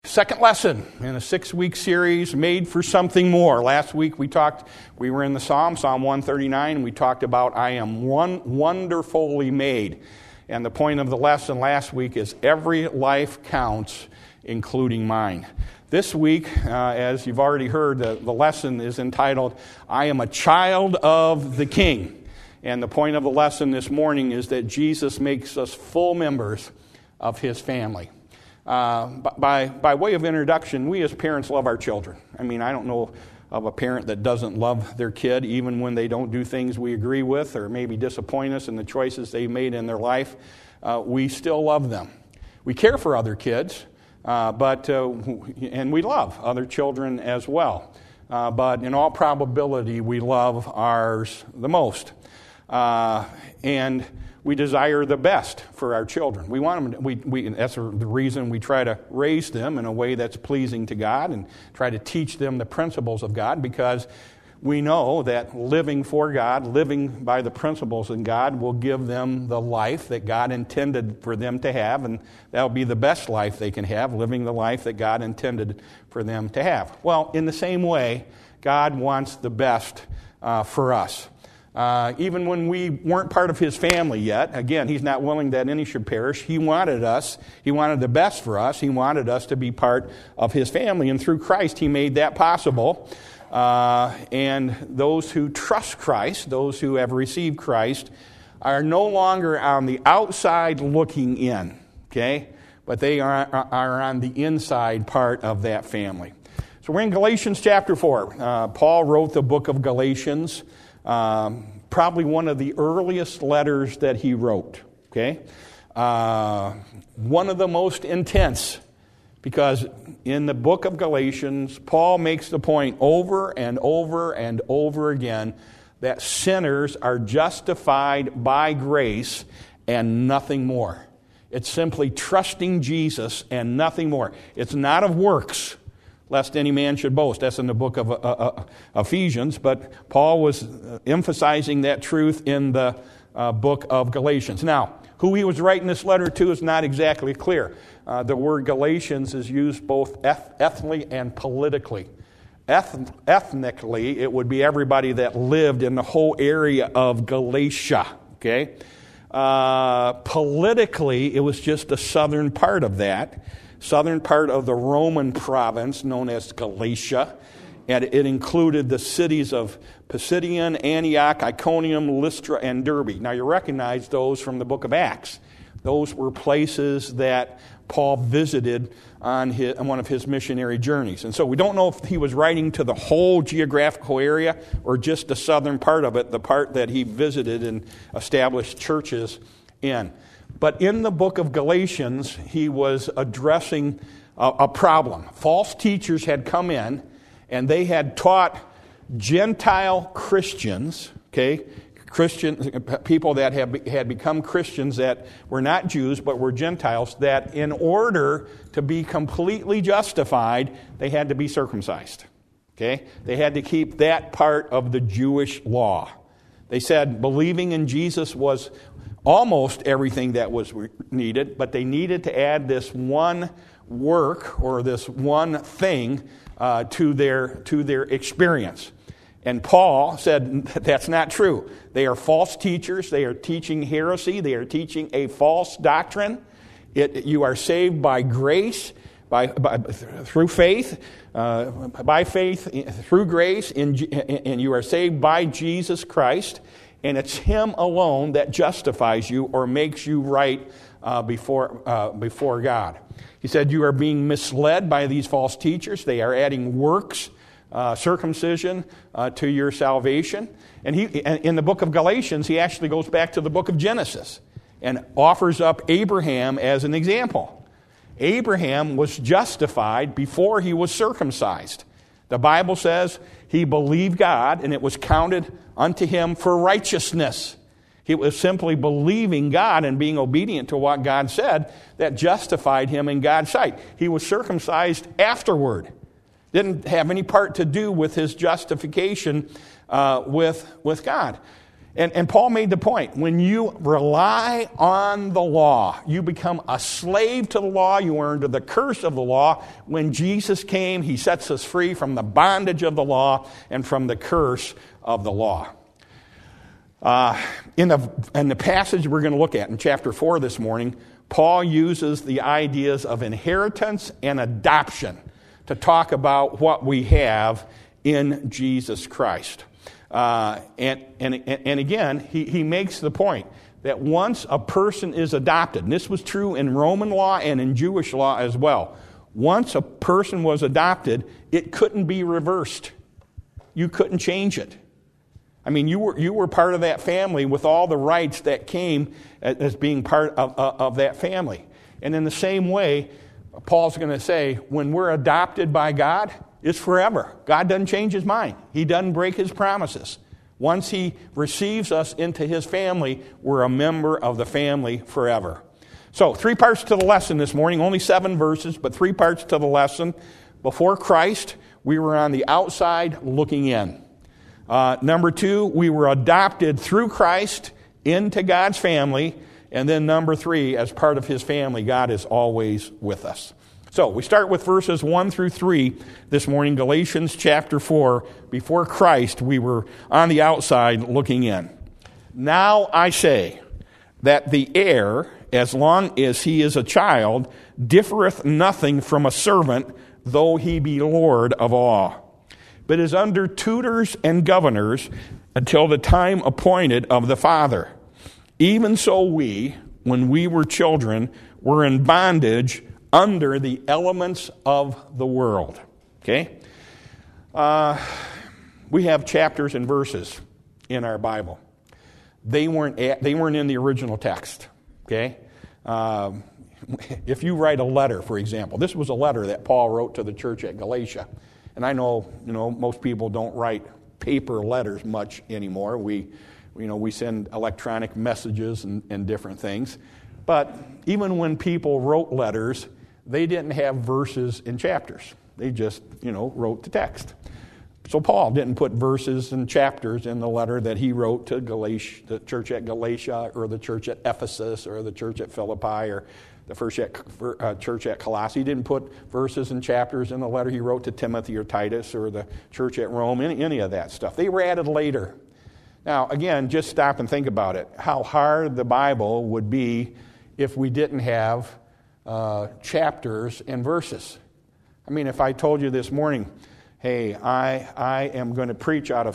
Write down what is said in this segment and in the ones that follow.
Second lesson in a 6-week series, Made for Something More. Last week we were in the Psalm 139, and we talked about I am wonderfully made. And the point of the lesson last week is every life counts, including mine. This week, as you've already heard, the lesson is entitled, I am a child of the King. And the point of the lesson this morning is that Jesus makes us full members of His family. By way of introduction, we as parents love our children. I mean, I don't know of a parent that doesn't love their kid, even when they don't do things we agree with or maybe disappoint us in the choices they made in their life. We still love them. We care for other kids, and we love other children as well. But in all probability, we love ours the most. And we desire the best for our children. We want them. That's the reason we try to raise them in a way that's pleasing to God and try to teach them the principles of God, because we know that living for God, living by the principles in God, will give them the life that God intended for them to have, and that'll be the best life they can have, living the life that God intended for them to have. Well, in the same way, God wants the best for us. Even when we weren't part of His family yet, again, He's not willing that any should perish. He wanted us. He wanted the best for us. He wanted us to be part of His family. And through Christ, He made that possible. And those who trust Christ, those who have received Christ, are no longer on the outside looking in, okay? But they are on the inside part of that family. So we're in Galatians chapter 4. Paul wrote the book of Galatians. Probably one of the earliest letters that he wrote, okay? One of the most intense, because in the book of Galatians, Paul makes the point over and over and over again that sinners are justified by grace and nothing more. It's simply trusting Jesus and nothing more. It's not of works, lest any man should boast. That's in the book of Ephesians, but Paul was emphasizing that truth in the book of Galatians. Now, who he was writing this letter to is not exactly clear. The word Galatians is used both ethnically and politically. Ethnically, it would be everybody that lived in the whole area of Galatia, okay? Politically, it was just the southern part of that. Southern part of the Roman province known as Galatia, and it included the cities of Pisidian, Antioch, Iconium, Lystra, and Derbe. Now you recognize those from the book of Acts. Those were places that Paul visited on one of his missionary journeys. And so we don't know if he was writing to the whole geographical area or just the southern part of it, the part that he visited and established churches in. But in the book of Galatians, he was addressing a problem. False teachers had come in, and they had taught Gentile Christians, okay, people that had become Christians that were not Jews but were Gentiles, that in order to be completely justified, they had to be circumcised. Okay? They had to keep that part of the Jewish law. They said believing in Jesus was almost everything that was needed, but they needed to add this one work or this one thing to their experience. And Paul said that's not true. They are false teachers. They are teaching heresy. They are teaching a false doctrine. You are saved by grace, through faith, by faith through grace, and you are saved by Jesus Christ. And it's Him alone that justifies you or makes you right before God. He said you are being misled by these false teachers. They are adding works, circumcision to your salvation. And in the book of Galatians, he actually goes back to the book of Genesis and offers up Abraham as an example. Abraham was justified before he was circumcised. The Bible says he believed God, and it was counted unto him for righteousness. He was simply believing God and being obedient to what God said that justified him in God's sight. He was circumcised afterward. Didn't have any part to do with his justification with God. And Paul made the point, when you rely on the law, you become a slave to the law, you are under the curse of the law. When Jesus came, he sets us free from the bondage of the law and from the curse of the law. In the passage we're going to look at in chapter 4 this morning, Paul uses the ideas of inheritance and adoption to talk about what we have in Jesus Christ. And again, he makes the point that once a person is adopted, and this was true in Roman law and in Jewish law as well, once a person was adopted, it couldn't be reversed. You couldn't change it. I mean, you were part of that family with all the rights that came as being part of that family. And in the same way, Paul's going to say, when we're adopted by God, it's forever. God doesn't change his mind. He doesn't break his promises. Once he receives us into his family, we're a member of the family forever. So, 3 parts to the lesson this morning. Only 7 verses, but 3 parts to the lesson. Before Christ, we were on the outside looking in. Number 2, we were adopted through Christ into God's family. And then number 3, as part of his family, God is always with us. So we start with verses 1 through 3 this morning, Galatians chapter 4. Before Christ, we were on the outside looking in. Now I say that the heir, as long as he is a child, differeth nothing from a servant, though he be Lord of all, but is under tutors and governors until the time appointed of the Father. Even so we, when we were children, were in bondage under the elements of the world. Okay? We have chapters and verses in our Bible. They weren't in the original text. Okay? If you write a letter, for example, this was a letter that Paul wrote to the church at Galatia. And I know, most people don't write paper letters much anymore. We send electronic messages and different things. But even when people wrote letters, they didn't have verses and chapters. They just, wrote the text. So Paul didn't put verses and chapters in the letter that he wrote to the church at Galatia, or the church at Ephesus, or the church at Philippi, or the church at Colossae. He didn't put verses and chapters in the letter he wrote to Timothy or Titus, or the church at Rome, any of that stuff. They were added later. Now, again, just stop and think about it. How hard the Bible would be if we didn't have chapters and verses. I mean, if I told you this morning, hey, I am going to preach out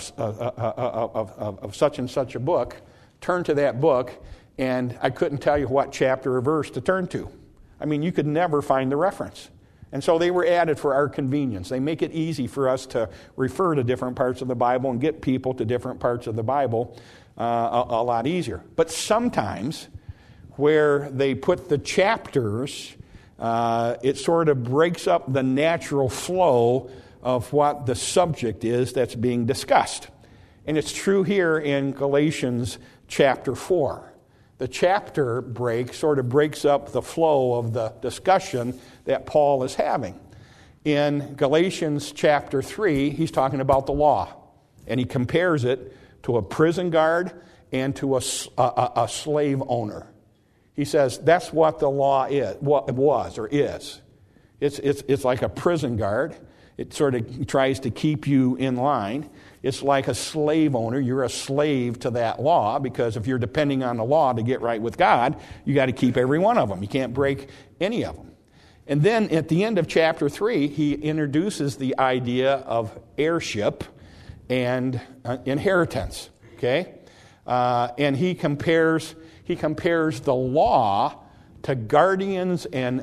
of such and such a book, turn to that book, and I couldn't tell you what chapter or verse to turn to. I mean, you could never find the reference. And so they were added for our convenience. They make it easy for us to refer to different parts of the Bible and get people to different parts of the Bible a lot easier. But sometimes, where they put the chapters, it sort of breaks up the natural flow of what the subject is that's being discussed. And it's true here in Galatians chapter 4. The chapter break sort of breaks up the flow of the discussion that Paul is having. In Galatians chapter 3, he's talking about the law. And he compares it to a prison guard and to a slave owner. He says that's what the law is, what it was or is. It's like a prison guard. It sort of tries to keep you in line. It's like a slave owner. You're a slave to that law, because if you're depending on the law to get right with God, you got to keep every one of them. You can't break any of them. And then at the end of chapter 3, he introduces the idea of heirship and inheritance. Okay? And he compares the law to guardians and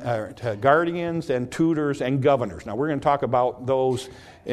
tutors and governors. Now we're going to talk about those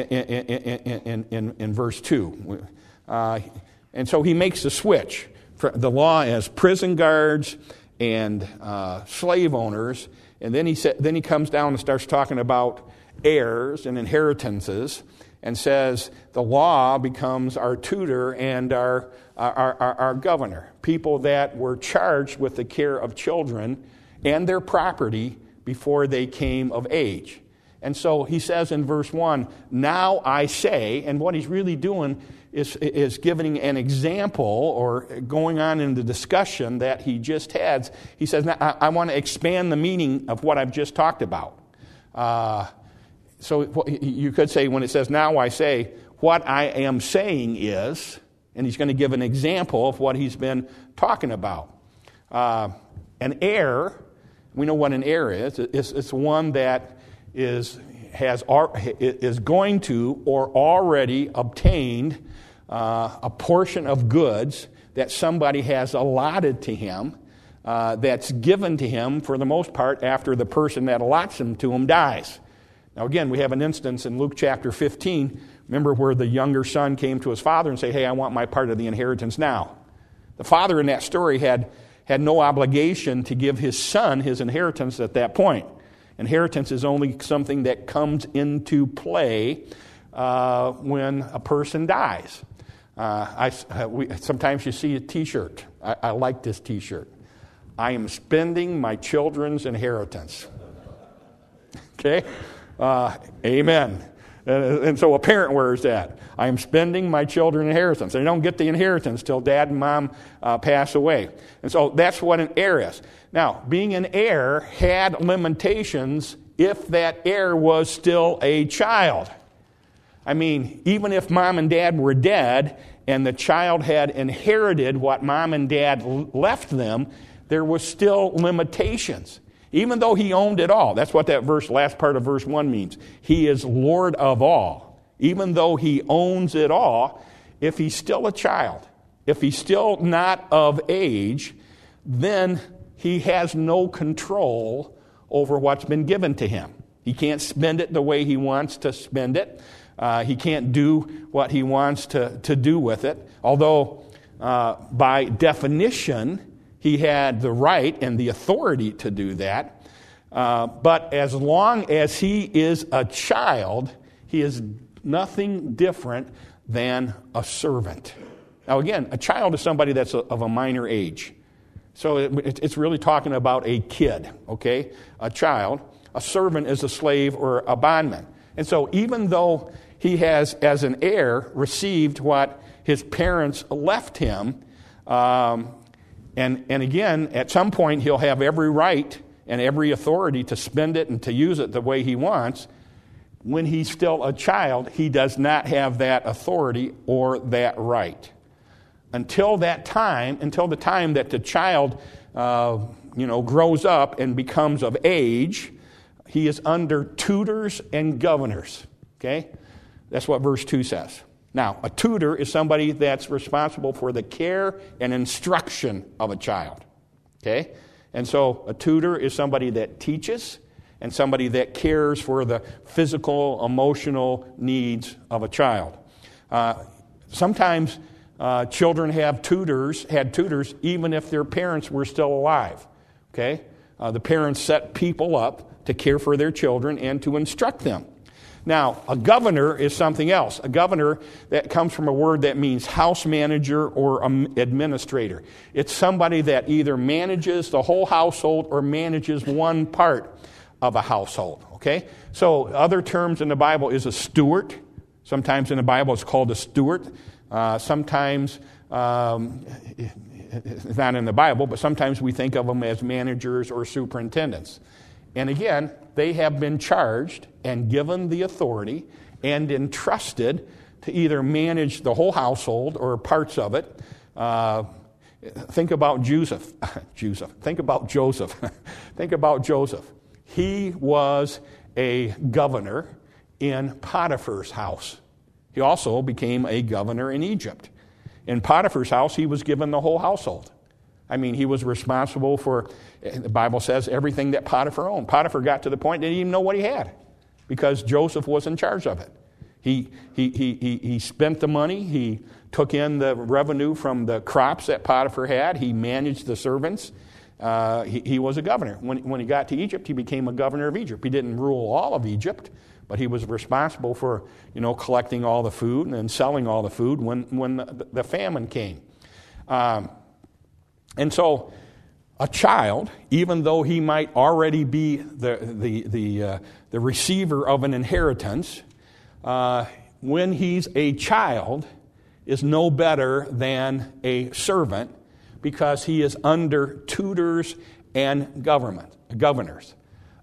in verse 2. And so he makes the switch for the law as prison guards and slave owners, and then he comes down and starts talking about heirs and inheritances, and says the law becomes our tutor and our governor, people that were charged with the care of children and their property before they came of age. And so he says in verse 1, now I say, and what he's really doing is giving an example or going on in the discussion that he just had. He says, now, I want to expand the meaning of what I've just talked about. So you could say when it says, now I say, what I am saying is, and he's going to give an example of what he's been talking about. An heir, we know what an heir is. It's one that is going to or already obtained a portion of goods that somebody has allotted to him, that's given to him for the most part after the person that allots them to him dies. Now again, we have an instance in Luke chapter 15, remember where the younger son came to his father and said, hey, I want my part of the inheritance now. The father in that story had no obligation to give his son his inheritance at that point. Inheritance is only something that comes into play when a person dies. Sometimes you see a T-shirt. I like this T-shirt. I am spending my children's inheritance. Okay? Amen. And so a parent wears that. I am spending my children's inheritance. They don't get the inheritance till dad and mom pass away. And so that's what an heir is. Now, being an heir had limitations if that heir was still a child. I mean, even if mom and dad were dead and the child had inherited what mom and dad left them, there was still limitations. Even though he owned it all. That's what that last part of verse 1 means. He is Lord of all. Even though he owns it all, if he's still a child, if he's still not of age, then he has no control over what's been given to him. He can't spend it the way he wants to spend it. He can't do what he wants to do with it. Although, by definition, he had the right and the authority to do that. But as long as he is a child, he is nothing different than a servant. Now again, a child is somebody that's of a minor age. So it's really talking about a kid, okay? A child. A servant is a slave or a bondman. And so even though he has, as an heir, received what his parents left him, and again, at some point, he'll have every right and every authority to spend it and to use it the way he wants. When he's still a child, he does not have that authority or that right. Until the time that the child, grows up and becomes of age, he is under tutors and governors. Okay? That's what verse 2 says. Now, a tutor is somebody that's responsible for the care and instruction of a child. Okay? And so a tutor is somebody that teaches and somebody that cares for the physical, emotional needs of a child. Sometimes children had tutors even if their parents were still alive. Okay? The parents set people up to care for their children and to instruct them. Now, a governor is something else. A governor, that comes from a word that means house manager or administrator. It's somebody that either manages the whole household or manages one part of a household. Okay? So, other terms in the Bible is a steward. Sometimes in the Bible it's called a steward. Sometimes, it's not in the Bible, but sometimes we think of them as managers or superintendents. And again, they have been charged and given the authority and entrusted to either manage the whole household or parts of it. Think about Joseph. Think about Joseph. Think about Joseph. He was a governor in Potiphar's house. He also became a governor in Egypt. In Potiphar's house, he was given the whole household. I mean, he was responsible for, the Bible says, everything that Potiphar owned. Potiphar got to the point he didn't even know what he had because Joseph was in charge of it. He spent the money. He took in the revenue from the crops that Potiphar had. He managed the servants. He was a governor. When he got to Egypt, he became a governor of Egypt. He didn't rule all of Egypt, but he was responsible for, collecting all the food and then selling all the food when the famine came. And so a child, even though he might already be the receiver of an inheritance, when he's a child, is no better than a servant because he is under tutors and governors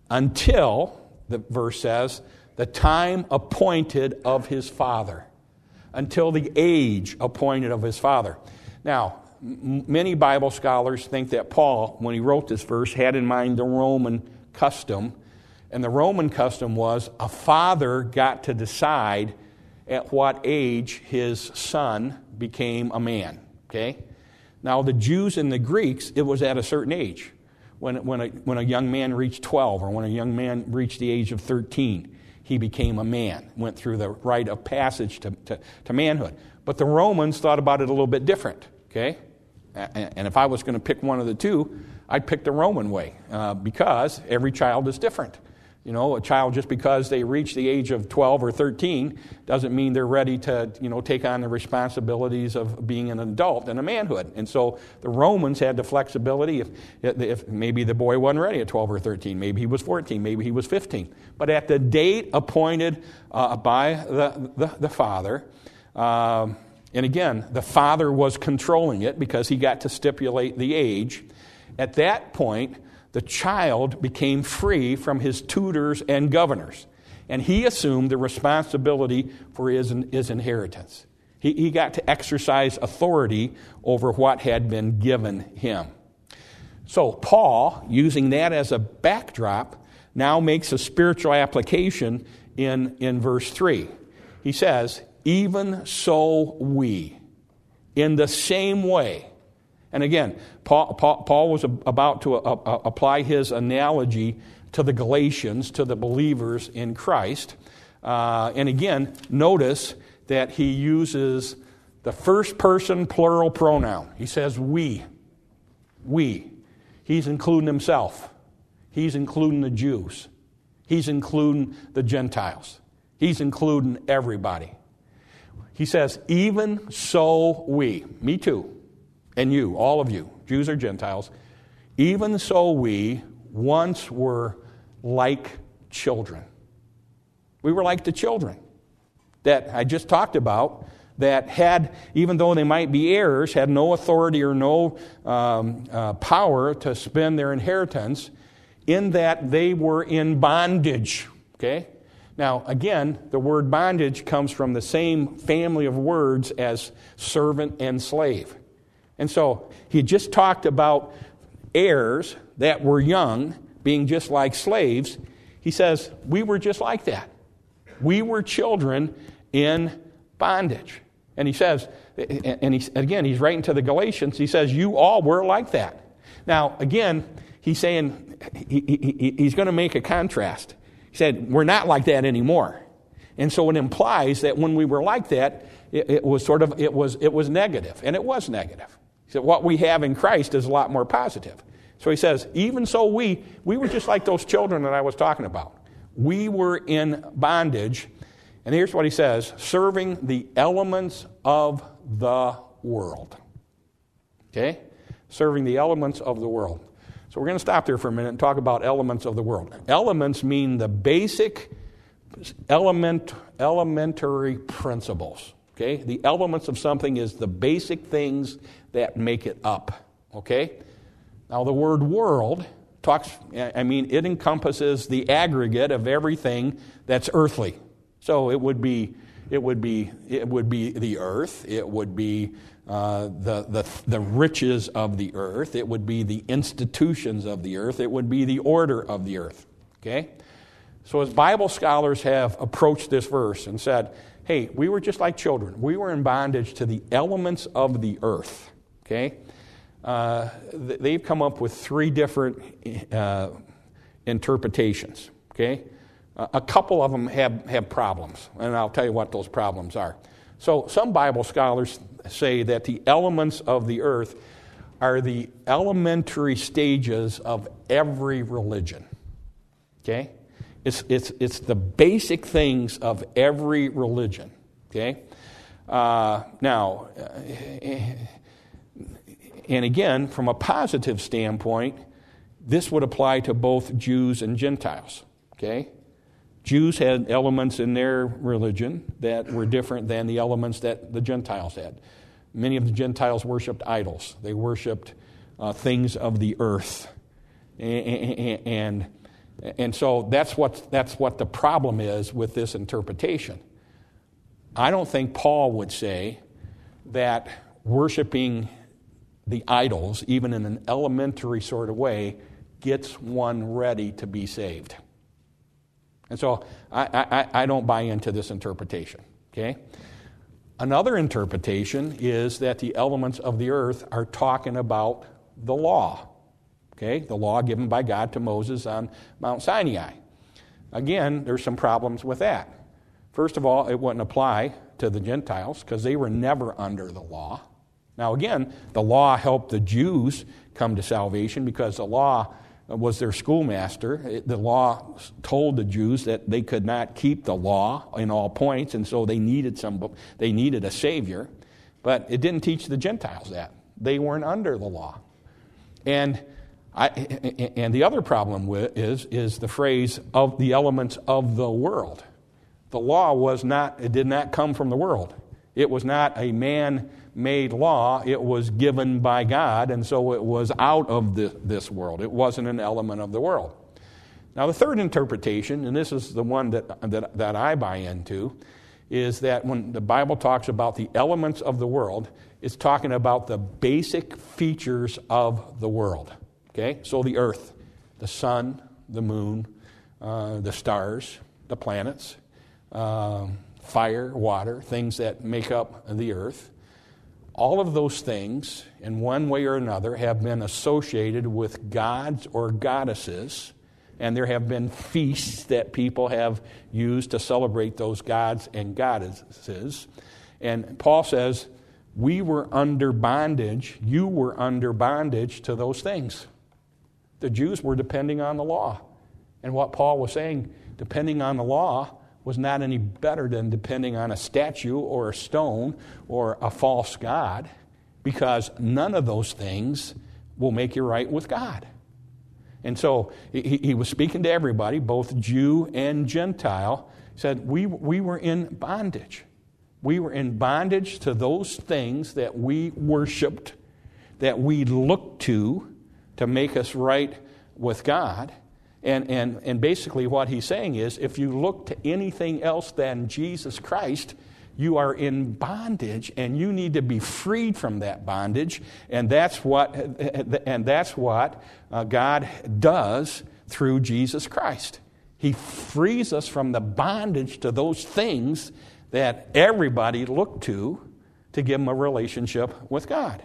until, the verse says, the time appointed of his father, until the age appointed of his father. Now, many Bible scholars think that Paul, when he wrote this verse, had in mind the Roman custom. And the Roman custom was a father got to decide at what age his son became a man. Okay? Now, the Jews and the Greeks, it was at a certain age. When a young man reached 12 or when a young man reached the age of 13, he became a man, went through the rite of passage to manhood. But the Romans thought about it a little bit different. Okay? And if I was going to pick one of the two, I'd pick the Roman way because every child is different. You know, a child, just because they reach the age of 12 or 13 doesn't mean they're ready to, take on the responsibilities of being an adult and a manhood. And so the Romans had the flexibility if maybe the boy wasn't ready at 12 or 13, maybe he was 14, maybe he was 15. But at the date appointed by the father, and again, the father was controlling it because he got to stipulate the age. At that point, the child became free from his tutors and governors, and he assumed the responsibility for his inheritance. He got to exercise authority over what had been given him. So Paul, using that as a backdrop, now makes a spiritual application in verse 3. He says, even so we, in the same way. And again, Paul was about to apply his analogy to the Galatians, to the believers in Christ. And again, notice that he uses the first person plural pronoun. He says we. We. He's including himself. He's including the Jews. He's including the Gentiles. He's including everybody. He says, even so we, me too, and you, all of you, Jews or Gentiles, even so we once were like children. We were like the children that I just talked about, that had, even though they might be heirs, had no authority or no power to spend their inheritance, in that they were in bondage. Okay? Now, again, the word bondage comes from the same family of words as servant and slave. And so he just talked about heirs that were young being just like slaves. He says, we were just like that. We were children in bondage. And he says, he's writing to the Galatians, he says, you all were like that. Now, again, he's saying, he's going to make a contrast. He said, we're not like that anymore. And so it implies that when we were like that, it was negative. And it was negative. He said, what we have in Christ is a lot more positive. So he says, even so we were just like those children that I was talking about. We were in bondage. And here's what he says, serving the elements of the world. Okay? Serving the elements of the world. So we're going to stop there for a minute and talk about elements of the world. Elements mean the basic elementary principles. Okay? The elements of something is the basic things that make it up. Okay? Now the word world it encompasses the aggregate of everything that's earthly. So it would be the earth. It would be the riches of the earth. It would be the institutions of the earth. It would be the order of the earth. Okay? So as Bible scholars have approached this verse and said, hey, we were just like children. We were in bondage to the elements of the earth. Okay? They've come up with three different interpretations. Okay? A couple of them have problems, and I'll tell you what those problems are. So some Bible scholars say that the elements of the earth are the elementary stages of every religion. Okay? It's the basic things of every religion. Okay? Now, And again, from a positive standpoint, this would apply to both Jews and Gentiles. Okay? Jews had elements in their religion that were different than the elements that the Gentiles had. Many of the Gentiles worshipped idols. They worshipped things of the earth. And so that's what the problem is with this interpretation. I don't think Paul would say that worshiping the idols, even in an elementary sort of way, gets one ready to be saved. And so I don't buy into this interpretation. Okay? Another interpretation is that the elements of the earth are talking about the law. Okay? The law given by God to Moses on Mount Sinai. Again, there's some problems with that. First of all, it wouldn't apply to the Gentiles because they were never under the law. Now again, the law helped the Jews come to salvation because the law was their schoolmaster. The law told the Jews that they could not keep the law in all points, and so they needed a Savior. But it didn't teach the Gentiles that. They weren't under the law. And the other problem is the phrase of the elements of the world. The law did not come from the world. It was not a man-made law. It was given by God, and so it was out of this world. It wasn't an element of the world. Now, the third interpretation, and this is the one that I buy into, is that when the Bible talks about the elements of the world, it's talking about the basic features of the world. Okay? So the earth, the sun, the moon, the stars, the planets, fire, water, things that make up the earth. All of those things, in one way or another, have been associated with gods or goddesses, and there have been feasts that people have used to celebrate those gods and goddesses. And Paul says, we were under bondage, you were under bondage to those things. The Jews were depending on the law. And what Paul was saying, depending on the law, was not any better than depending on a statue or a stone or a false god, because none of those things will make you right with God. And so he was speaking to everybody, both Jew and Gentile. He said, we were in bondage. We were in bondage to those things that we worshiped, that we looked to make us right with God. And basically what he's saying is, if you look to anything else than Jesus Christ, you are in bondage, and you need to be freed from that bondage. And that's what God does through Jesus Christ. He frees us from the bondage to those things that everybody looked to give them a relationship with God.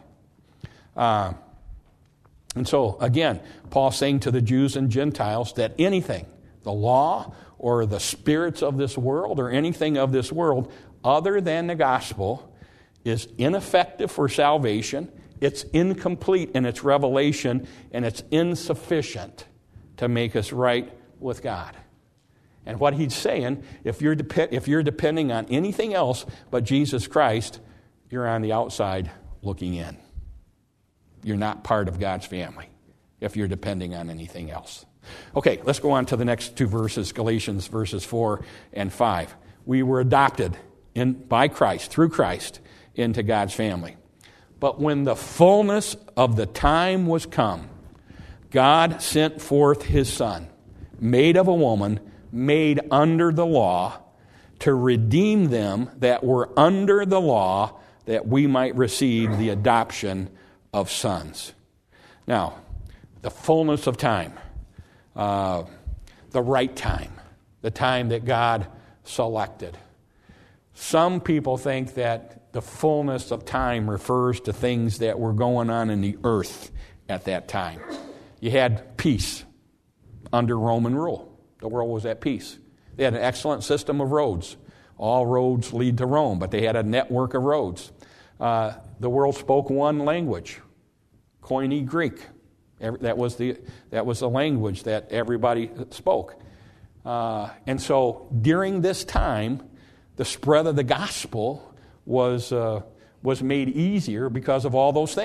And so, again, Paul's saying to the Jews and Gentiles that anything, the law or the spirits of this world or anything of this world other than the gospel is ineffective for salvation, it's incomplete in its revelation, and it's insufficient to make us right with God. And what he's saying, if you're depending on anything else but Jesus Christ, you're on the outside looking in. You're not part of God's family if you're depending on anything else. Okay, let's go on to the next two verses, Galatians verses 4 and 5. We were adopted by Christ, through Christ, into God's family. But when the fullness of the time was come, God sent forth his Son, made of a woman, made under the law, to redeem them that were under the law, that we might receive the adoption of sons. Now, the fullness of time, the right time, the time that God selected. Some people think that the fullness of time refers to things that were going on in the earth at that time. You had peace under Roman rule. The world was at peace. They had an excellent system of roads. All roads lead to Rome, but they had a network of roads. The world spoke one language, Koine Greek. That was the language that everybody spoke. And so during this time, the spread of the gospel was made easier because of all those things.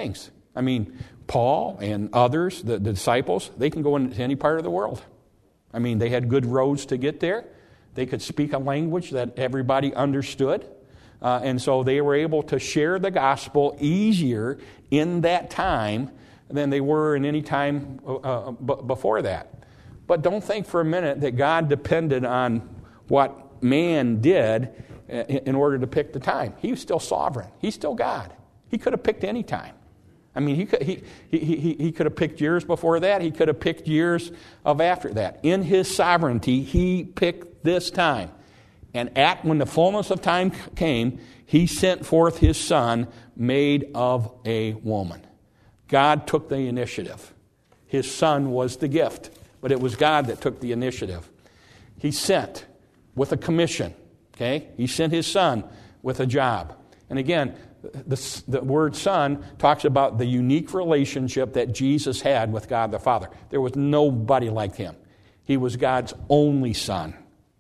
I mean, Paul and others, the disciples, they can go into any part of the world. I mean, they had good roads to get there. They could speak a language that everybody understood. And so they were able to share the gospel easier in that time than they were in any time before that. But don't think for a minute that God depended on what man did in order to pick the time. He was still sovereign. He's still God. He could have picked any time. I mean, he could have picked years before that. He could have picked years of after that. In his sovereignty, he picked this time. And when the fullness of time came, he sent forth his Son made of a woman. God took the initiative. His Son was the gift, but it was God that took the initiative. He sent with a commission. Okay? He sent his Son with a job. And again, the word Son talks about the unique relationship that Jesus had with God the Father. There was nobody like him. He was God's only Son.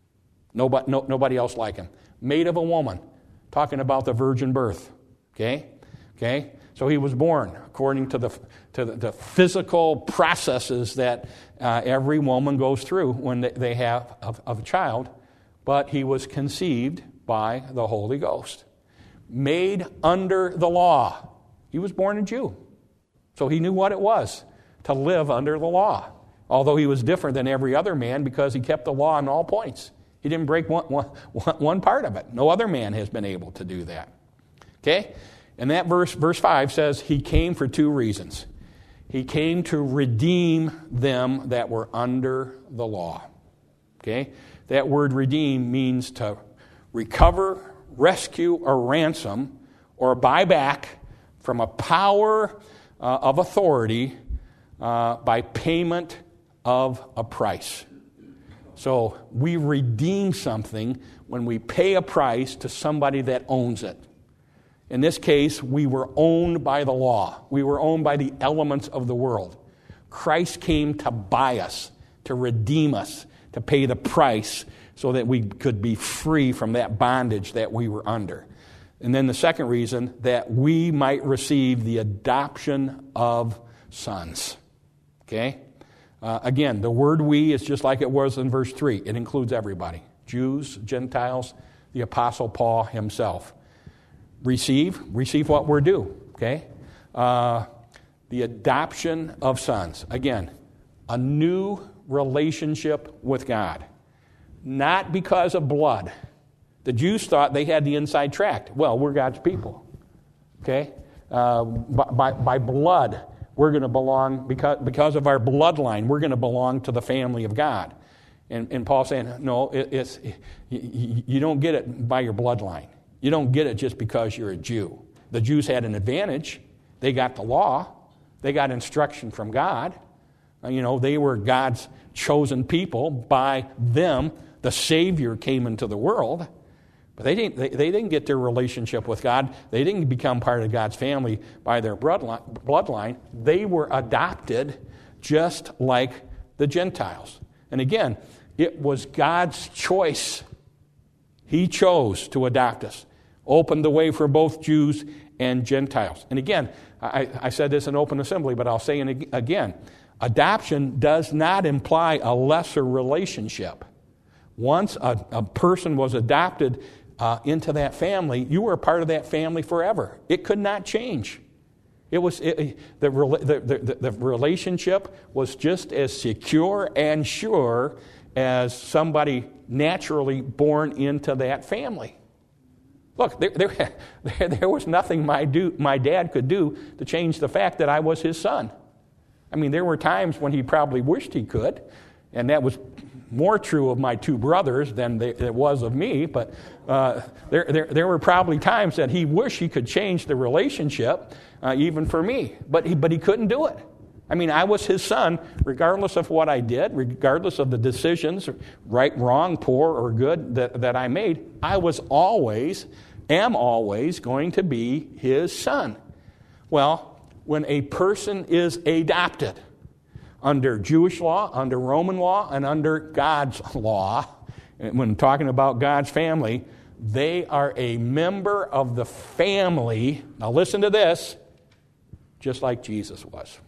Nobody else like him. Made of a woman, talking about the virgin birth. Okay? So he was born according to the physical processes that every woman goes through when they have a child. But he was conceived by the Holy Ghost. Made under the law. He was born a Jew. So he knew what it was to live under the law. Although he was different than every other man because he kept the law on all points. He didn't break one part of it. No other man has been able to do that. Okay? And that verse 5 says he came for two reasons. He came to redeem them that were under the law. Okay? That word redeem means to recover, rescue, or ransom, or buy back from a power of authority by payment of a price. So we redeem something when we pay a price to somebody that owns it. In this case, we were owned by the law. We were owned by the elements of the world. Christ came to buy us, to redeem us, to pay the price so that we could be free from that bondage that we were under. And then the second reason, that we might receive the adoption of sons. Okay? Again, the word we is just like it was in verse 3. It includes everybody. Jews, Gentiles, the Apostle Paul himself. Receive what we're due. Okay? The adoption of sons. Again, a new relationship with God. Not because of blood. The Jews thought they had the inside track. Well, we're God's people. Okay? By blood, we're going to belong, because of our bloodline, we're going to belong to the family of God. And Paul's saying, no, you don't get it by your bloodline. You don't get it just because you're a Jew. The Jews had an advantage. They got the law. They got instruction from God. They were God's chosen people. By them, the Savior came into the world. But they didn't get their relationship with God. They didn't become part of God's family by their bloodline. They were adopted just like the Gentiles. And again, it was God's choice. He chose to adopt us. Opened the way for both Jews and Gentiles. And again, I said this in open assembly, but I'll say it again. Adoption does not imply a lesser relationship. Once a person was adopted into that family, you were a part of that family forever. It could not change. The relationship was just as secure and sure as somebody naturally born into that family. Look, there was nothing my dad could do to change the fact that I was his son. I mean, there were times when he probably wished he could, and that was more true of my two brothers than it was of me, but there were probably times that he wished he could change the relationship, even for me, but he couldn't do it. I mean, I was his son, regardless of what I did, regardless of the decisions, right, wrong, poor, or good that I made. I am always going to be his son. Well, when a person is adopted under Jewish law, under Roman law, and under God's law, when talking about God's family, they are a member of the family. Now listen to this. just like Jesus was.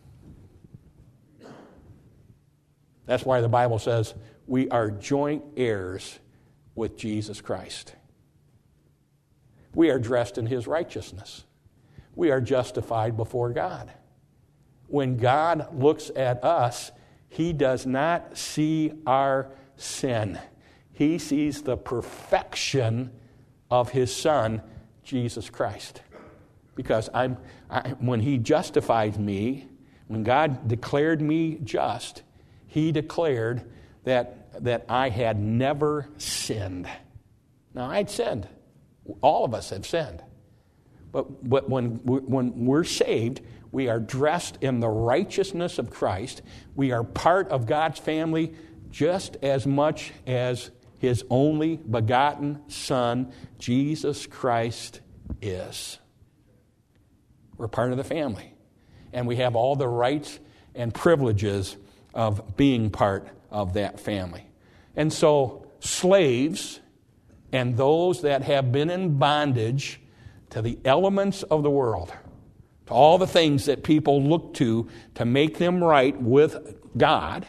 That's why the Bible says we are joint heirs with Jesus Christ. We are dressed in his righteousness. We are justified before God. When God looks at us, he does not see our sin. He sees the perfection of his Son, Jesus Christ. Because when he justified me, when God declared me just, he declared that I had never sinned. Now, I'd sinned. All of us have sinned. But when we're saved, we are dressed in the righteousness of Christ. We are part of God's family just as much as his only begotten Son, Jesus Christ, is. We're part of the family. And we have all the rights and privileges of being part of that family. And so, slaves and those that have been in bondage to the elements of the world, to all the things that people look to make them right with God,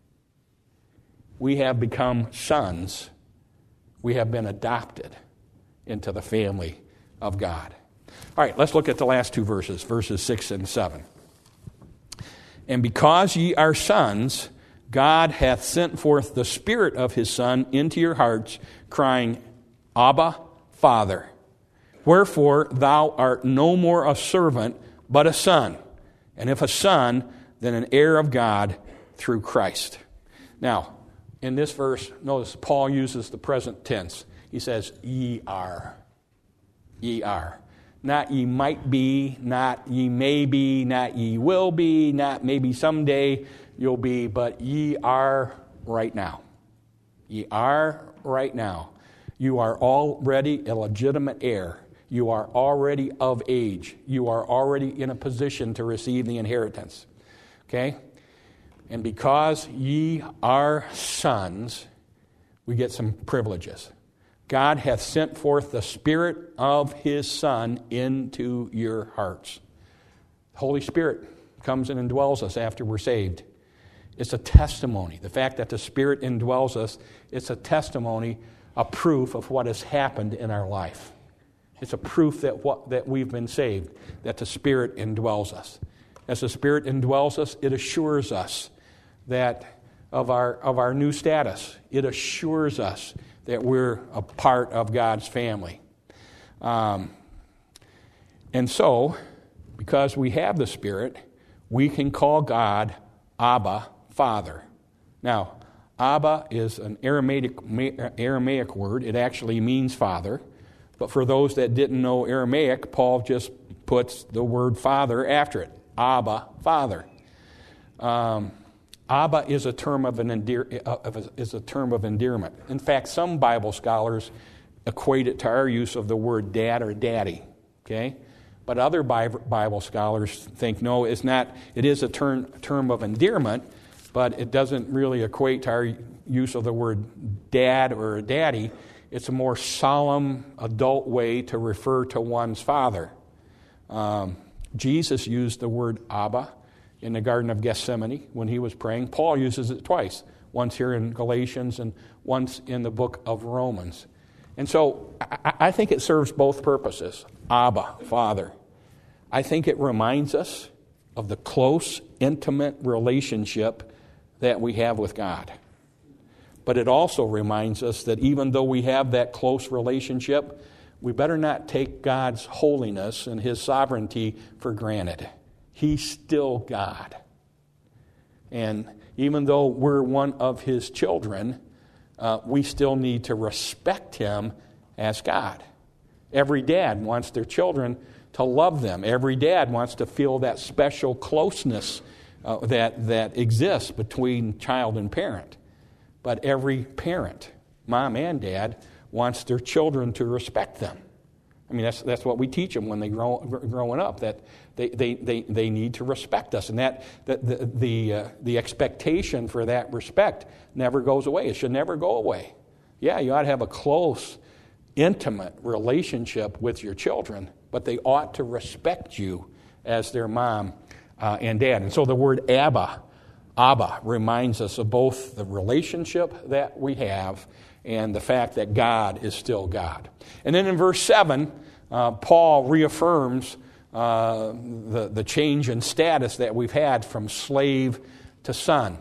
we have become sons. We have been adopted into the family of God. All right, let's look at the last two verses, verses 6 and 7. And because ye are sons, God hath sent forth the Spirit of his Son into your hearts, crying, Abba, Father. Wherefore thou art no more a servant, but a son. And if a son, then an heir of God through Christ. Now, in this verse, notice Paul uses the present tense. He says, ye are. Ye are. Not ye might be, not ye may be, not ye will be, not maybe someday you'll be, but ye are right now. Ye are right now. You are already a legitimate heir. You are already of age. You are already in a position to receive the inheritance. Okay? And because ye are sons, we get some privileges. God hath sent forth the Spirit of his Son into your hearts. The Holy Spirit comes and indwells us after we're saved. It's a testimony. The fact that the Spirit indwells us, it's a testimony, a proof of what has happened in our life. It's a proof that we've been saved, that the Spirit indwells us. As the Spirit indwells us, it assures us that of our new status. It assures us that we're a part of God's family. And so, because we have the Spirit, we can call God Abba, Father. Now, Abba is an Aramaic word. It actually means father. But for those that didn't know Aramaic, Paul just puts the word father after it. Abba, Father. Abba is a term of endearment. In fact, some Bible scholars equate it to our use of the word dad or daddy. Okay, but other Bible scholars think no, it's not. It is a term of endearment, but it doesn't really equate to our use of the word dad or daddy. It's a more solemn, adult way to refer to one's father. Jesus used the word Abba in the Garden of Gethsemane when he was praying. Paul uses it twice, once here in Galatians and once in the book of Romans. And so I think it serves both purposes. Abba, Father. I think it reminds us of the close, intimate relationship that we have with God. But it also reminds us that even though we have that close relationship, we better not take God's holiness and his sovereignty for granted. He's still God. And even though we're one of his children, we still need to respect him as God. Every dad wants their children to love them. Every dad wants to feel that special closeness that exists between child and parent. But every parent, mom and dad, wants their children to respect them. I mean, that's what we teach them when they growing up, that they need to respect us, and that the expectation for that respect never goes away. It should never go away. Yeah, you ought to have a close, intimate relationship with your children, but they ought to respect you as their mom and dad. And so the word Abba reminds us of both the relationship that we have and the fact that God is still God. And then in verse 7, Paul reaffirms the change in status that we've had from slave to son.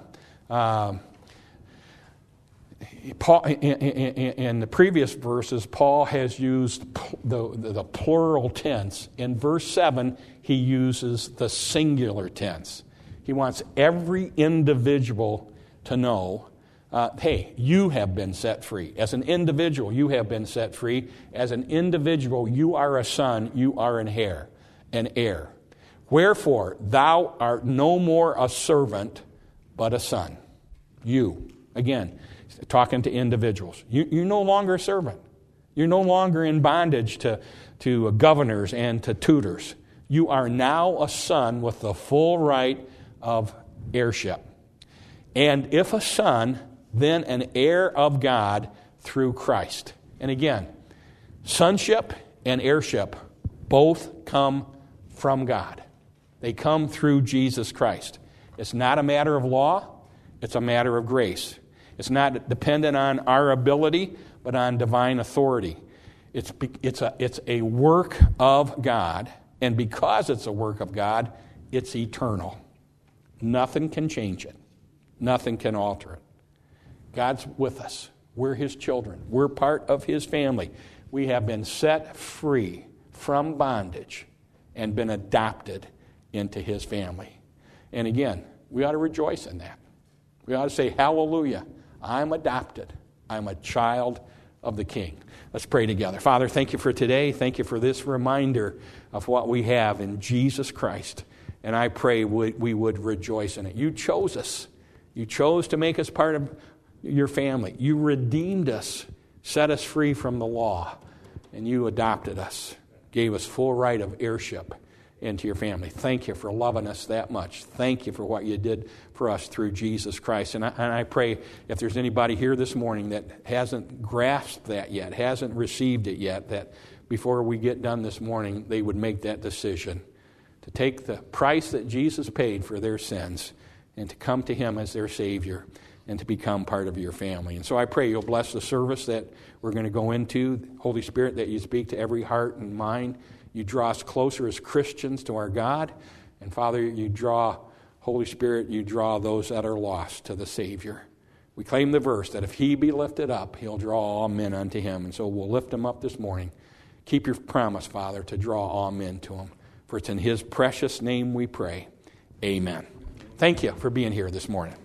Paul, in the previous verses, Paul has used the plural tense. In verse 7, he uses the singular tense. He wants every individual to know, hey, you have been set free. As an individual, you have been set free. As an individual, you are a son, you are an heir. Wherefore, thou art no more a servant, but a son. You. Again, talking to individuals. You're no longer a servant. You're no longer in bondage to governors and to tutors. You are now a son with the full right of heirship. And if a son, then an heir of God through Christ. And again, sonship and heirship both come from God. They come through Jesus Christ. It's not a matter of law, it's a matter of grace. It's not dependent on our ability, but on divine authority. It's a work of God, and because it's a work of God, it's eternal. Nothing can change it. Nothing can alter it. God's with us. We're His children. We're part of His family. We have been set free from bondage and been adopted into His family. And again, we ought to rejoice in that. We ought to say, hallelujah, I'm adopted. I'm a child of the King. Let's pray together. Father, thank you for today. Thank you for this reminder of what we have in Jesus Christ. And I pray we would rejoice in it. You chose us. You chose to make us part of your family. You redeemed us, set us free from the law, and you adopted us, gave us full right of heirship into your family. Thank you for loving us that much. Thank you for what you did for us through Jesus Christ. And I pray if there's anybody here this morning that hasn't grasped that yet, hasn't received it yet, that before we get done this morning, they would make that decision to take the price that Jesus paid for their sins and to come to Him as their Savior and to become part of your family. And so I pray you'll bless the service that we're going to go into. Holy Spirit, that you speak to every heart and mind. You draw us closer as Christians to our God. And Father, you draw, Holy Spirit, you draw those that are lost to the Savior. We claim the verse that if He be lifted up, He'll draw all men unto Him. And so we'll lift Him up this morning. Keep your promise, Father, to draw all men to Him. For it's in His precious name we pray. Amen. Thank you for being here this morning.